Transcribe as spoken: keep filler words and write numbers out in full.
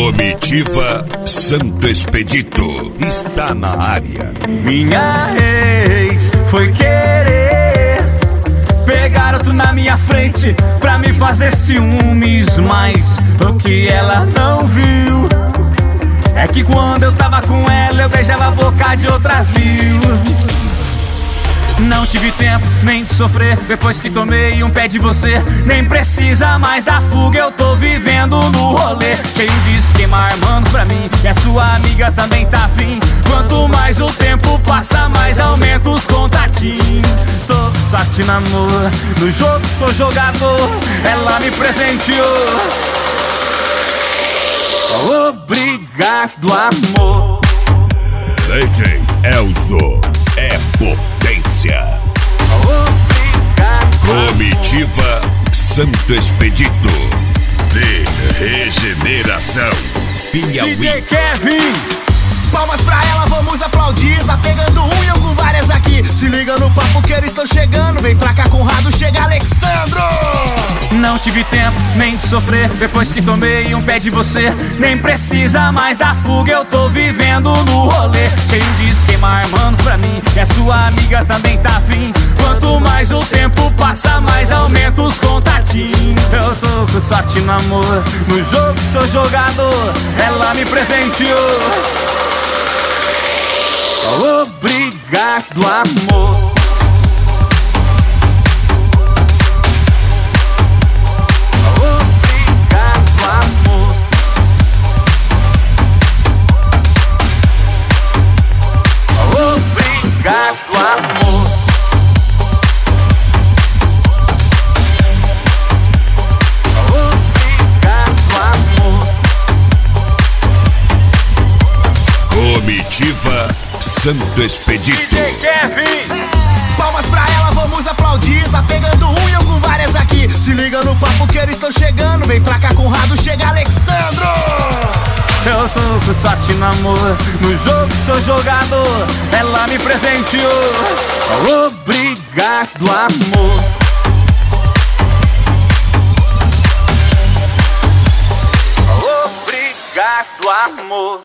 Comitiva Santo Expedito está na área. Minha ex foi querer pegar outro na minha frente pra me fazer ciúmes, mas o que ela não viu é que quando eu tava com ela eu beijava a boca de outras mil. Não tive tempo nem de sofrer depois que tomei um pé de você. Nem precisa mais da fuga, eu tô vivendo no rolê. Cheio de esquema armando pra mim, e a sua amiga também tá afim. Quanto mais o tempo passa, mais aumenta os contatinhos. Tô só te namoro, no jogo sou jogador, ela me presenteou. Obrigado, amor. D J Elzo é potência. Obrigado, Comitiva Santo Expedito de Regeneração Piauí. D J Kevin. Palmas pra ela, vamos aplaudir. Tá pegando um e eu com várias aqui. Se liga no papo que eles estão chegando. Vem pra cá, Conrado, chega Alexandro. Não tive tempo nem de sofrer depois que tomei um pé de você. Nem precisa mais da fuga, eu tô vivendo no rolê. Cheio de esquema armando pra mim, e a sua amiga também tá afim. Quanto mais o tempo passa, mais aumenta os contatinhos. Eu tô com sorte no amor, no jogo sou jogador, ela me presenteou. Obrigado, amor. Obrigado, amor. Obrigado, amor. Comitiva Santo Expedito. D J Kevin. Palmas pra ela, vamos aplaudir. Tá pegando um e eu com várias aqui. Se liga no papo que eles estão chegando. Vem pra cá, Conrado, chega Alexandro. Eu tô com sorte no amor, no jogo sou jogador, ela me presenteou. Obrigado, amor. Obrigado, amor.